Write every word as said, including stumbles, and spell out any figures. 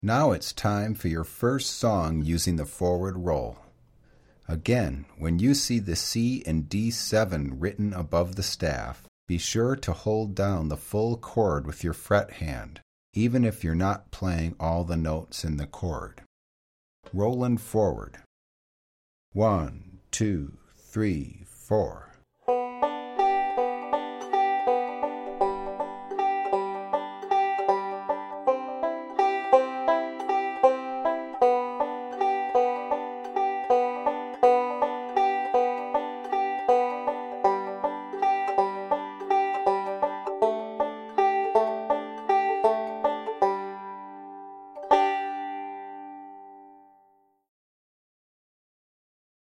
Now it's time for your first song using the forward roll. Again, when you see the C and D seven written above the staff, be sure to hold down the full chord with your fret hand, even if you're not playing all the notes in the chord. Rolling forward. One, two, three, four.